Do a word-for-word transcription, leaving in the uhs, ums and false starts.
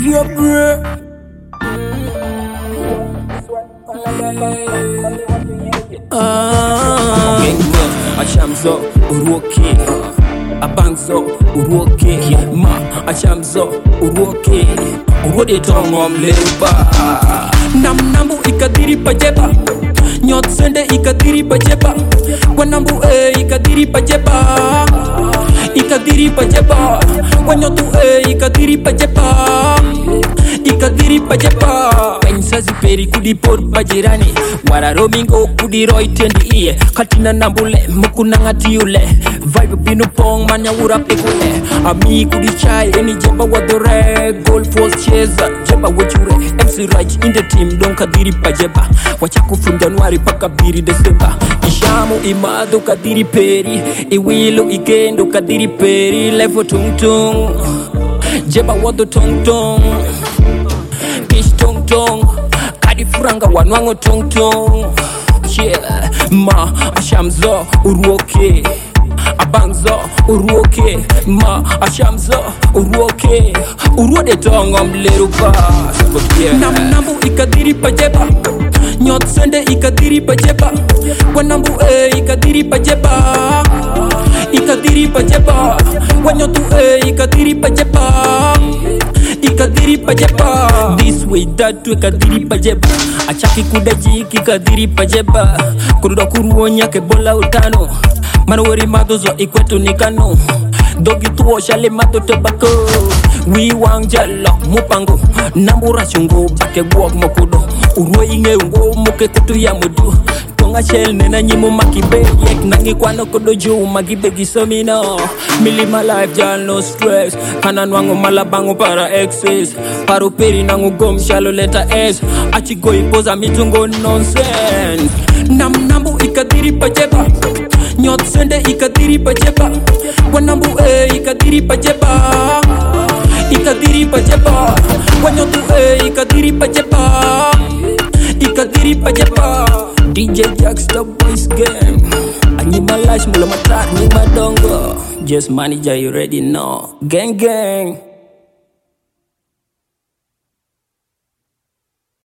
your breath. Ah, Ashamzo uruoke, Abangzo uruoke, ma Ashamzo uruoke, urode tongom leba. Nam nambu ikadiri pajeba, nyot sende ikadiri pajeba, wanambu e ikadiri pajeba, ikadiri pajeba, wanyotu e ikadiri pajeba, ikadiri pajeba. Pensazi peri kudi por bajirani, wara romingo kudi roi tendi iye, katina nambule mukuna ngati ule, vibe binu pong manya ura pekule, ami kudi chai eni jeba wadore, gold force cheza jeba wajure, M C Raj in the team don kadiri pajeba, wachaku from January paka biri December, ishamu imado kadiri peri, iwilu ikendo kadiri peri, levo tung tung, jeba wado tung tung, kish tung tung, kadi furanga wanwango tung tung, yeah, ma Ashamzo uruoke, Abangzo uruoke, ma Ashamzo uruoke, uruode tongom leruba. Nam nambu ikadiri pajeba, nyot sende ikadiri pajeba, wanambu e ikadiri pajeba, ikadiri pajeba, wanyotu e ikadiri pajeba, ikadiri pajeba. This way that way kadiri pajeba, achaki kudaji kikadiri pajeba, kuruda kuruonya kebola utano, manowari madozo ikwetu nikano, dogi tuo shale mato tobako, we wang jalo mupango, nambura chungo bake buok mokudo, urwe inge ungo muke kutu ya mudu, tonga shell nena nyimu makibe, yek nangi kwano kudo juu magibe gisomino, mili my life jal no stress, kanan wango malabango para excess, paro peri nangu gom shalo letter S, achi go ipoza mitungo nonsense. Nam nambu ikadiri pajeba, nyot sende ikadiri pajeba, wanambu e ikadiri pajeba, ikadiri pajeba, wanyotu e ikadiri pajeba, ikadiri pajeba. D J Jax the voice game, anyima lash mula matar ni madongo, just manager you already know, gang gang.